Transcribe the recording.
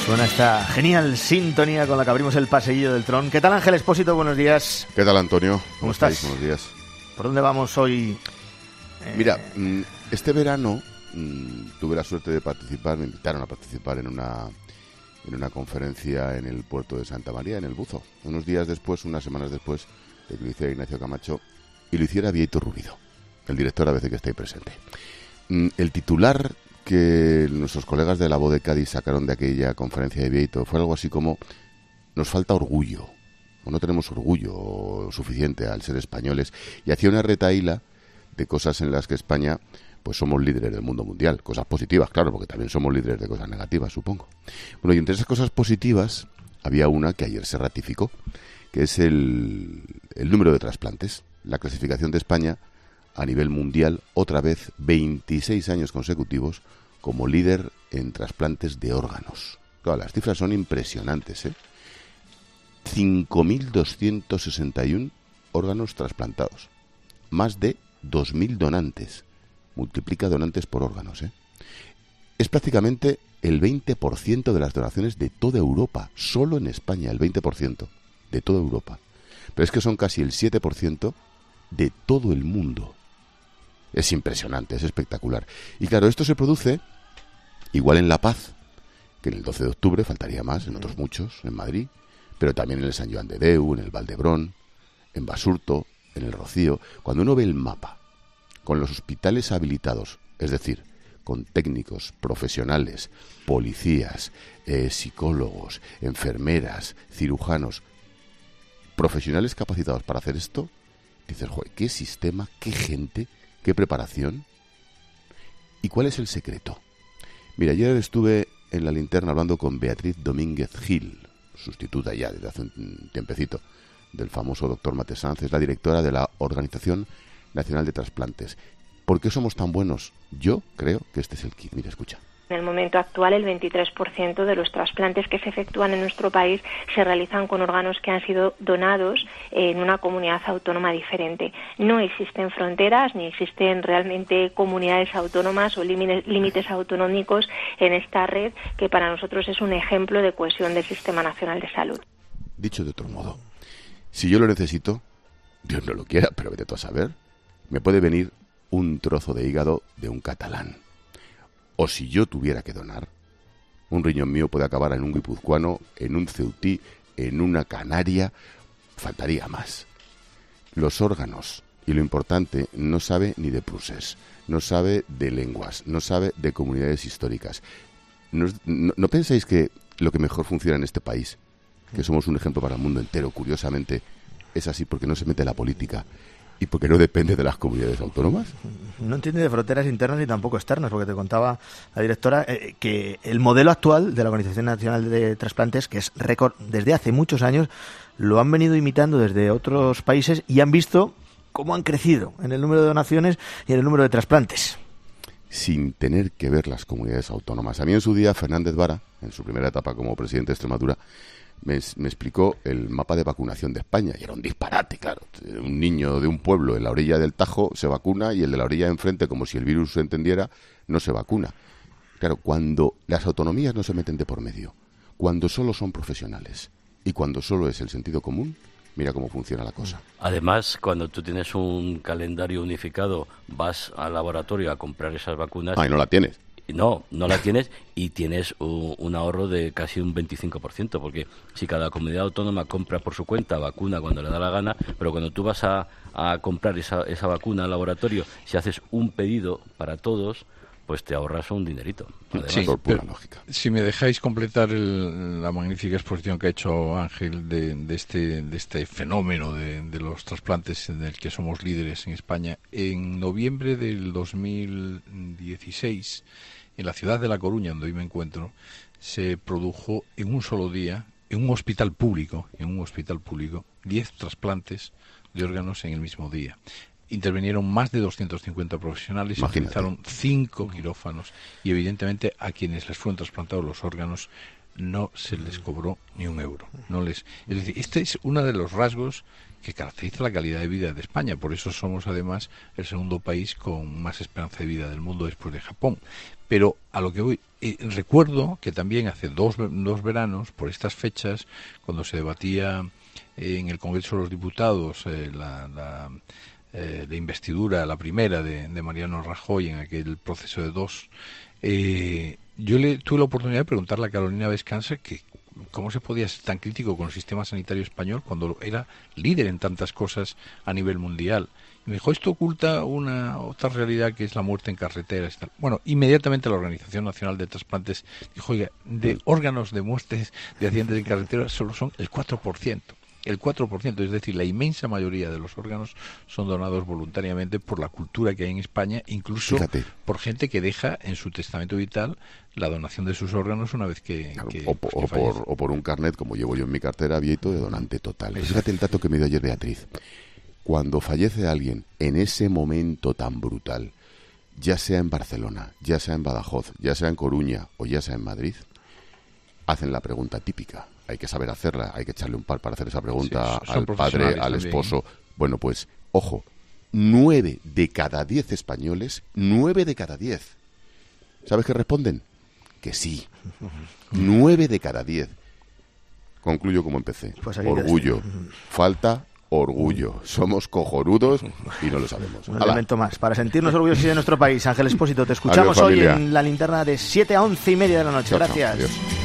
Con esta genial sintonía con la que abrimos el paseillo del Tron. ¿Qué tal, Ángel Expósito? Buenos días. ¿Qué tal, Antonio? ¿Cómo estás? Buenos días. ¿Por dónde vamos hoy? Mira, este verano tuve la suerte de participar, me invitaron a participar en una conferencia en el puerto de Santa María, en el Buzo. Unos días después, unas semanas después de que lo hiciera Ignacio Camacho y lo hiciera Bieito Rubido, el director a veces que está ahí presente. El titular que nuestros colegas de la voz de Cádiz sacaron de aquella conferencia de Bieito fue algo así como: nos falta orgullo, o no tenemos orgullo suficiente al ser españoles, y hacía una retahíla de cosas en las que España pues somos líderes del mundo mundial, cosas positivas, claro, porque también somos líderes de cosas negativas, supongo. Bueno, y entre esas cosas positivas había una que ayer se ratificó, que es el número de trasplantes, la clasificación de España a nivel mundial, otra vez 26 años consecutivos como líder en trasplantes de órganos. Claro, las cifras son impresionantes, 5.261 órganos trasplantados, más de 2.000 donantes. Multiplica donantes por órganos, Es prácticamente el 20% de las donaciones de toda Europa, solo en España, el 20% de toda Europa. Pero es que son casi el 7% de todo el mundo. Es impresionante, es espectacular. Y claro, esto se produce igual en La Paz, que en el 12 de octubre, faltaría más, en otros muchos, en Madrid, pero también en el Sant Joan de Déu, en el Val d'Hebron, en Basurto, en el Rocío. Cuando uno ve el mapa, con los hospitales habilitados, es decir, con técnicos, profesionales, policías, psicólogos, enfermeras, cirujanos, profesionales capacitados para hacer esto, dices, joder, qué sistema, qué gente, qué preparación. ¿Y cuál es el secreto? Mira, ayer estuve en La Linterna hablando con Beatriz Domínguez Gil, sustituta ya desde hace un tiempecito del famoso doctor Mate Sanz, es la directora de la Organización Nacional de Trasplantes. ¿Por qué somos tan buenos? Yo creo que este es el kit. Mira, escucha. En el momento actual, el 23% de los trasplantes que se efectúan en nuestro país se realizan con órganos que han sido donados en una comunidad autónoma diferente. No existen fronteras ni existen realmente comunidades autónomas o límites autonómicos en esta red, que para nosotros es un ejemplo de cohesión del Sistema Nacional de Salud. Dicho de otro modo, si yo lo necesito, Dios no lo quiera, pero vete tú a saber, me puede venir un trozo de hígado de un catalán. O si yo tuviera que donar, un riñón mío puede acabar en un guipuzcoano, en un ceutí, en una canaria, faltaría más. Los órganos, y lo importante, no sabe ni de procés, no sabe de lenguas, no sabe de comunidades históricas. ¿No pensáis que lo que mejor funciona en este país, que somos un ejemplo para el mundo entero, curiosamente, es así porque no se mete la política y porque no depende de las comunidades autónomas? No entiende de fronteras internas ni tampoco externas, porque te contaba la directora que el modelo actual de la Organización Nacional de Trasplantes, que es récord desde hace muchos años, lo han venido imitando desde otros países y han visto cómo han crecido en el número de donaciones y en el número de trasplantes. Sin tener que ver las comunidades autónomas. A mí en su día Fernández Vara, en su primera etapa como presidente de Extremadura, me explicó el mapa de vacunación de España, y era un disparate, claro. Un niño de un pueblo en la orilla del Tajo se vacuna y el de la orilla de enfrente, como si el virus se entendiera, no se vacuna. Claro, cuando las autonomías no se meten de por medio, cuando solo son profesionales y cuando solo es el sentido común, mira cómo funciona la cosa. Además, cuando tú tienes un calendario unificado, vas al laboratorio a comprar esas vacunas... Ah, y no la tienes. No la tienes y tienes un ahorro de casi un 25%, porque si cada comunidad autónoma compra por su cuenta vacuna cuando le da la gana, pero cuando tú vas a comprar esa vacuna al laboratorio, si haces un pedido para todos, pues te ahorras un dinerito. Además, sí, por pura lógica. Si me dejáis completar la magnífica exposición que ha hecho Ángel de este fenómeno de los trasplantes en el que somos líderes en España, en noviembre del 2016, en la ciudad de La Coruña, donde hoy me encuentro, se produjo en un solo día, en un hospital público, 10 trasplantes de órganos en el mismo día. Intervinieron más de 250 profesionales, se utilizaron 5 quirófanos y evidentemente a quienes les fueron trasplantados los órganos no se les cobró ni un euro. Es decir, este es uno de los rasgos que caracteriza la calidad de vida de España. Por eso somos, además, el segundo país con más esperanza de vida del mundo después de Japón. Pero a lo que voy, recuerdo que también hace dos veranos, por estas fechas, cuando se debatía en el Congreso de los Diputados la investidura, la primera de Mariano Rajoy en aquel proceso de dos, yo tuve la oportunidad de preguntarle a Carolina Vescanza que cómo se podía ser tan crítico con el sistema sanitario español cuando era líder en tantas cosas a nivel mundial. Y me dijo, esto oculta otra realidad que es la muerte en carreteras. Y tal. Bueno, inmediatamente la Organización Nacional de Trasplantes dijo, oiga, de órganos de muertes de accidentes en carreteras solo son el 4%. El 4%, es decir, la inmensa mayoría de los órganos son donados voluntariamente por la cultura que hay en España, incluso por gente que deja en su testamento vital la donación de sus órganos una vez que o por un carnet, como llevo yo en mi cartera, abierto de donante total. Fíjate el dato que me dio ayer Beatriz. Cuando fallece alguien en ese momento tan brutal, ya sea en Barcelona, ya sea en Badajoz, ya sea en Coruña o ya sea en Madrid, hacen la pregunta típica. Hay que saber hacerla, hay que echarle un par para hacer esa pregunta al padre, al esposo. Bueno, pues, ojo, 9 de cada 10 españoles, 9 de cada 10. ¿Sabes qué responden? Que sí. 9 de cada 10. Concluyo como empecé. Pues orgullo. Falta orgullo. Somos cojonudos y no lo sabemos. Un elemento más. Para sentirnos orgullosos de nuestro país. Ángel Expósito, te escuchamos hoy en la linterna de 7 a 11:30 de la noche. Gracias. Adiós.